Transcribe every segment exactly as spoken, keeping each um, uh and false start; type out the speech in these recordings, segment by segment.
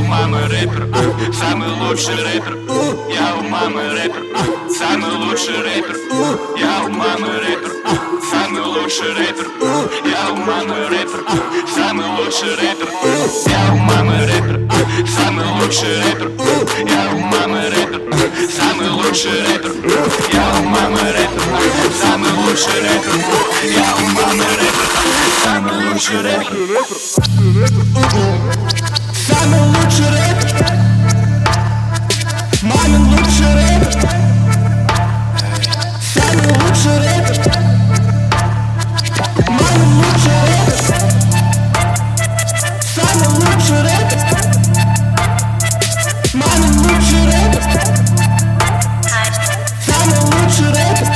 мамы рэпер, самый лучший рэпер. Я у мамы рэпер, самый лучший рэпер. Я у мамы рэпер, самый лучший рэпер. Я у мамы рэпер, самый лучший рэпер. Я у мамы рэпер, самый лучший рэпер. Я у мамы рэпер, самый лучший рэпер. Я у мамы рэпер, самый лучший рэпер. Я у мамы рэпер, самый лучший рэпер. Самый лучший рэпер. Мамин лучший рэпер. Самый лучший рэпер. Мамин лучший рэпер. Самый лучший рэпер. Мамин лучший рэпер. Самый лучший рэпер.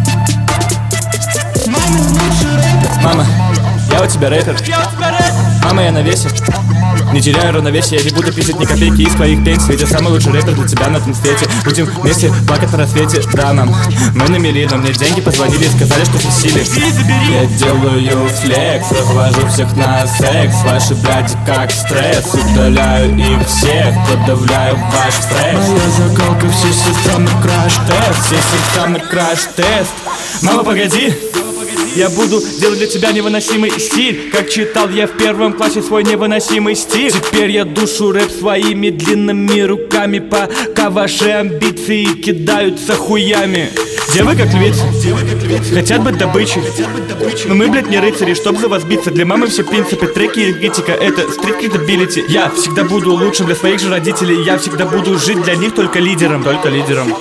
Мамин лучший рэпер. Мама, я у тебя рэпер. Мама, я на весе. Не теряю равновесия, я не буду писать ни копейки из твоих пенсий. Ведь я самый лучший рэпер для тебя на этом свете. Будем вместе плакать на рассвете. Да, мам, мы на мели, но мне деньги позвонили и сказали, что в силе. Я делаю флекс, развожу всех на секс. Ваши бляди как стресс, удаляю их всех, подавляю ваш стресс. Моя закалка, все системы краш-тест, все системы краш-тест. Мама, погоди, я буду делать для тебя невыносимый стиль, как читал я в первом классе свой невыносимый стиль. Теперь я душу рэп своими длинными руками, пока ваши амбиции кидаются хуями. Девы как львицы, хотят быть добычей, но мы, блядь, не рыцари, чтоб за вас биться. Для мамы все принципы, треки и критика — это стрит кредабилити. Я всегда буду лучшим для своих же родителей. Я всегда буду жить для них только лидером, только лидером.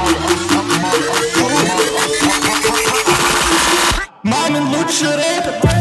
Мамин лучший рэпер.